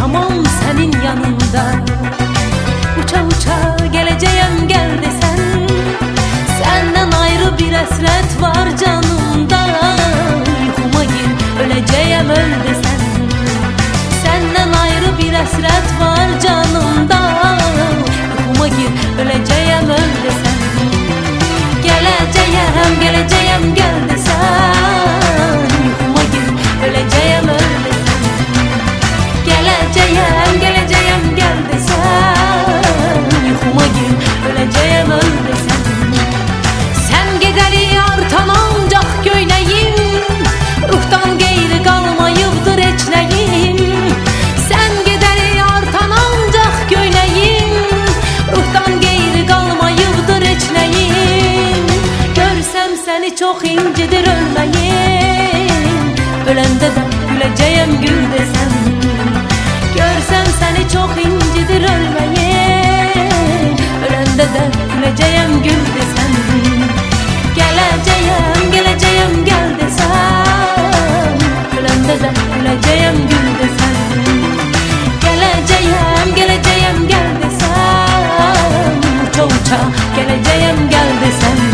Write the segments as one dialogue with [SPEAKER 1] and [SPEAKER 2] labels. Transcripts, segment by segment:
[SPEAKER 1] yaşamam senin yanında. Uça uça geleceğim gel desen, senden ayrı bir hasret var canımda. Yuhuma gir öleceğim öl desen, senden ayrı bir hasret var canımda. Yuhuma gir öleceğim öl desen, geleceğim geleceğim gel desen, yuhuma gir öleceğim öl desen, geleceğim geleceğim gel desen, yuhuma gir öleceğim öl desen. Sen gedeli artan ancak göyneyim, ruhtan geyri kalmayıptır eçleyim. Sen gedeli artan ancak göyneyim, ruhtan geyri kalmayıptır eçleyim. Görsem seni çok incidir ölmeyim, ölende de güleceğim gül desem. Görsem seni çok incidir ölmeyim, ölende de güleceğim gül desem. Geleceğim geleceğim gel desem, ölende de güleceğim gül desem. Geleceğim geleceğim gel desem, uça uça geleceğim gel desem.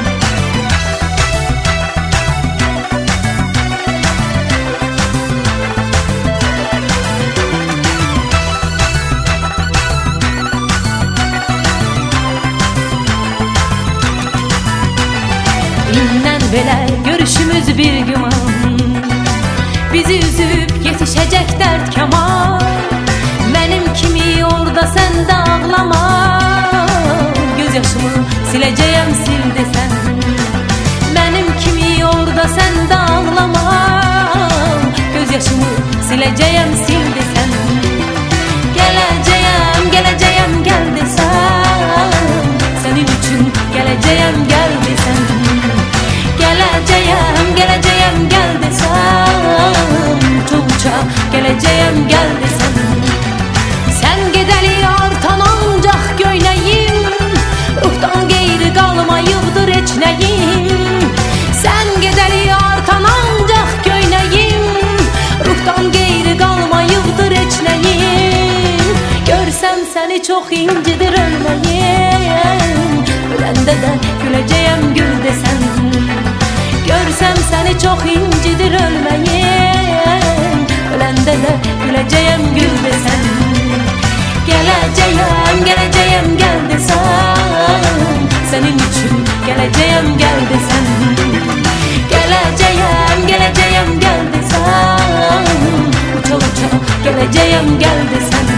[SPEAKER 1] İnnen belə görüşümüz bir güman, bizi üzüp yetişecek dert kemal. Benim kimi orada sen de ağlama, gözyaşımı sileceğim sil desen. Benim kimi orada sen de ağlama, gözyaşımı sileceğim sil desen. Geleceğim geleceğim gel desen, senin için geleceğim gel desen. Geleceğim geleceğim gel desem, uça geleceğim gel desem. Sen gedeli artan ancak göyneyim, ruhtan geyri kalmayıptır eçleyim. Sen gedeli artan ancak göyneyim, ruhtan geyri kalmayıptır eçleyim. Görsem seni çok incidir ölmeyim, ölende de güleceğim gül desem. Görsem seni çok incidir ölmeyim, ölende de güleceğim gül desem. Geleceğim geleceğim gel desem, senin için geleceğim gel desem. Geleceğim geleceğim gel desem, uça uça geleceğim gel desem.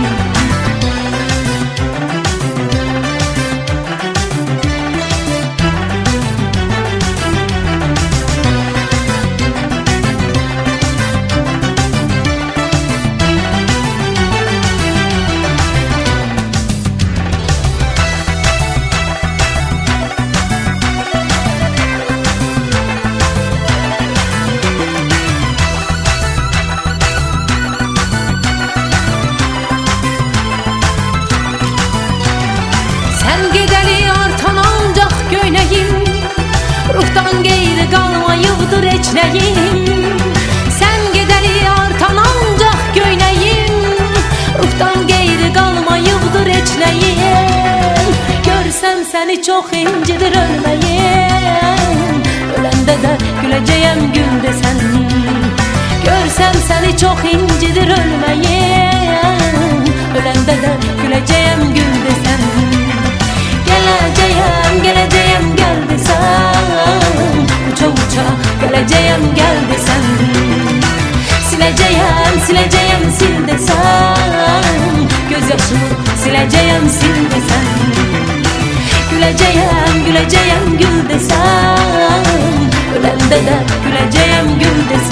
[SPEAKER 1] Ruhtan geyri kalmayıptır eçleyim. Sen gedeli artan ancak göyneyim, ruhtan geyri kalmayıptır eçleyim. Görsem seni çok incidir ölmeyim, ölende de güleceğim gül desen. Görsem seni çok incidir ölmeyim, ölende de güleceğim gül desen. Geleceğim geleceğim gel desem, uça uça geleceğim gel desem. Sileceğim sileceğim sil desem, gözyaşımı sileceğim sil desem. Güleceğim güleceğim gül desem, ölende de güleceğim gül desem.